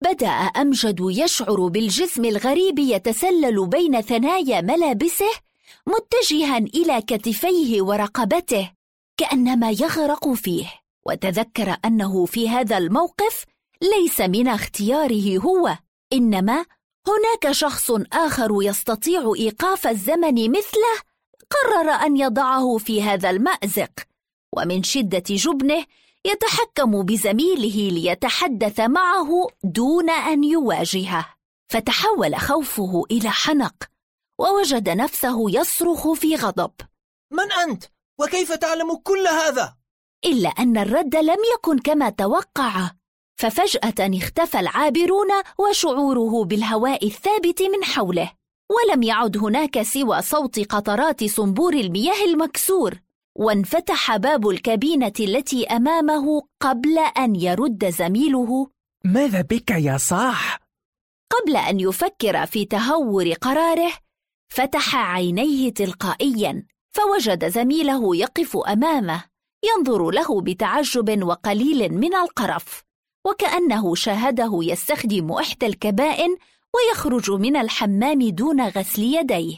بدأ أمجد يشعر بالجسم الغريب يتسلل بين ثنايا ملابسه متجها إلى كتفيه ورقبته كأنما يغرق فيه، وتذكر أنه في هذا الموقف ليس من اختياره هو، إنما هناك شخص آخر يستطيع إيقاف الزمن مثله قرر أن يضعه في هذا المأزق، ومن شدة جبنه يتحكم بزميله ليتحدث معه دون أن يواجهه، فتحول خوفه إلى حنق ووجد نفسه يصرخ في غضب: من أنت؟ وكيف تعلم كل هذا؟ إلا أن الرد لم يكن كما توقع، ففجأة اختفى العابرون وشعوره بالهواء الثابت من حوله، ولم يعد هناك سوى صوت قطرات صنبور المياه المكسور، وانفتح باب الكابينة التي أمامه قبل أن يرد زميله: ماذا بك يا صاح؟ قبل أن يفكر في تهور قراره فتح عينيه تلقائيا، فوجد زميله يقف أمامه ينظر له بتعجب وقليل من القرف، وكأنه شاهده يستخدم إحدى الكبائن ويخرج من الحمام دون غسل يديه.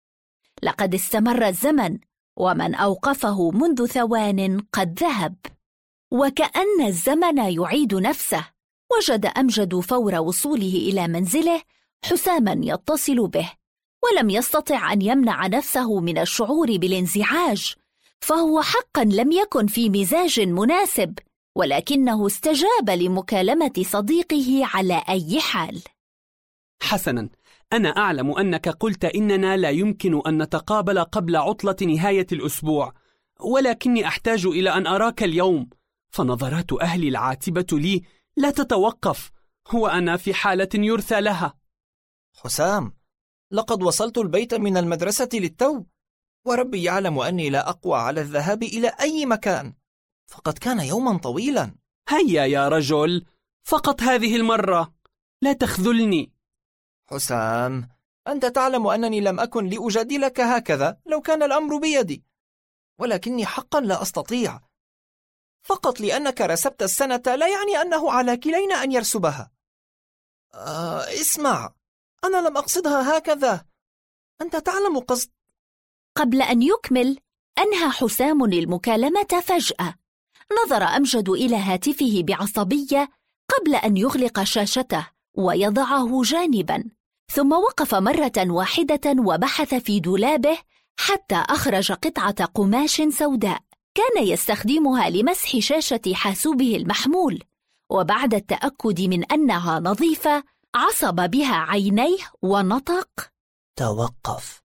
لقد استمر الزمن، ومن أوقفه منذ ثوان قد ذهب، وكأن الزمن يعيد نفسه. وجد أمجد فور وصوله إلى منزله حساما يتصل به، ولم يستطع أن يمنع نفسه من الشعور بالانزعاج، فهو حقا لم يكن في مزاج مناسب، ولكنه استجاب لمكالمة صديقه على أي حال. حسنا، أنا أعلم أنك قلت إننا لا يمكن أن نتقابل قبل عطلة نهاية الأسبوع، ولكني أحتاج إلى أن أراك اليوم، فنظرات أهلي العاتبة لي لا تتوقف، وأنا في حالة يرثى لها. حسام، لقد وصلت البيت من المدرسة للتو، وربي يعلم أني لا أقوى على الذهاب إلى أي مكان، فقد كان يوما طويلا. هيا يا رجل، فقط هذه المرة، لا تخذلني. حسام، أنت تعلم أنني لم أكن لأجادلك هكذا لو كان الأمر بيدي، ولكني حقا لا أستطيع. فقط لأنك رسبت السنة لا يعني أنه على كلينا أن يرسبها. اسمع، أنا لم أقصدها هكذا، أنت تعلم قصد. قبل أن يكمل أنهى حسام المكالمة فجأة. نظر أمجد إلى هاتفه بعصبية قبل أن يغلق شاشته ويضعه جانبا، ثم وقف مرة واحدة وبحث في دولابه حتى أخرج قطعة قماش سوداء كان يستخدمها لمسح شاشة حاسوبه المحمول، وبعد التأكد من أنها نظيفة عصب بها عينيه ونطق: توقف.